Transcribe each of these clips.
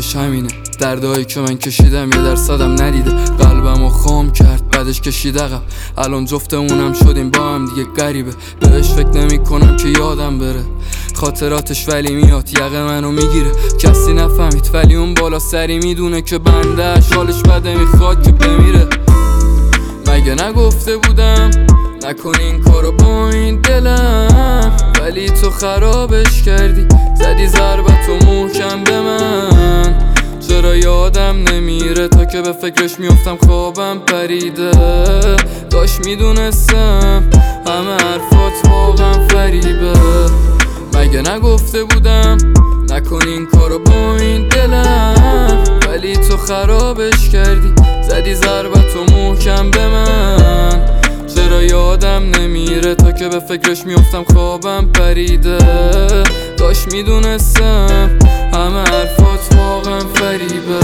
راهش همینه. دردهایی که من کشیدم یه درصدم ندیده. قلبمو خام کرد بعدش کشید عقب. الان جفتمونم شدیم با هم دیگه غریبه. بهش فکر نمی کنم که یادم بره خاطراتش، ولی میاد یقه منو میگیره. کسی نفهمید ولی اون بالا سری میدونه که بندهش حالش بده، میخواد که بمیره. مگه نگفته بودم نکن این کارو با این دلم، ولی تو خرابش کردی، زدی ضربتو محکم به من. چرا یادم نمیره تا که به فکرش میفتم خوابم پریده. داش میدونستم همه حرفات واقعا فریبه. مگه نگفته بودم نکن این کارو با این دلم، ولی تو خرابش کردی، زدی ضربتو محکم به من. چرا یادم نمیره تا که به فکرش میفتم خوابم پریده. داش میدونستم همه حرفات واقعا فریبه.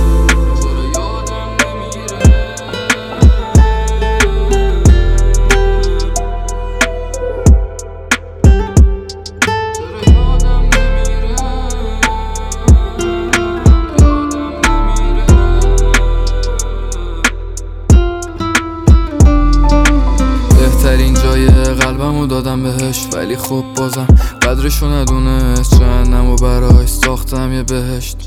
بهترین جای قلبمو دادم بهش، ولی خب بازم قدرشو ندونست. جهنمو براش ساختم یه بهشت.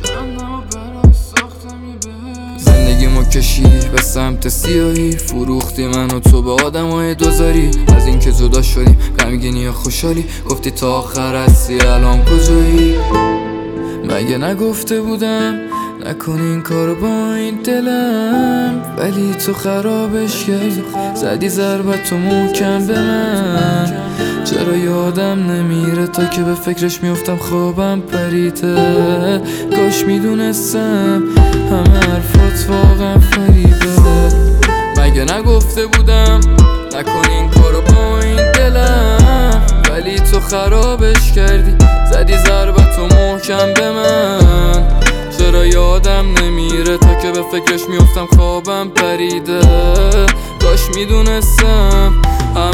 زندگیمو کشیدی به سمت سیاهی، فروختی من و تو به آدمای دوزاری. از اینکه جدا شدیم غمگینی یا خوشحالی، گفتی تا آخر هستی الان کجایی. مگه نگفته بودم نکن این کارو با این دلم، ولی تو خرابش کردی، زدی ضربتو محکم به من. چرا یادم نمیره تا که به فکرش میفتم خوابم پریده. کاش میدونستم همه حرفات واقعا فریبه. مگه نگفته بودم نکن این کارو با این دلم، ولی تو خرابش کردی، زدی ضربتو محکم به من. چرا یادم نمیره تا که به فکرش میفتم خوابم پریده. کاش میدونستم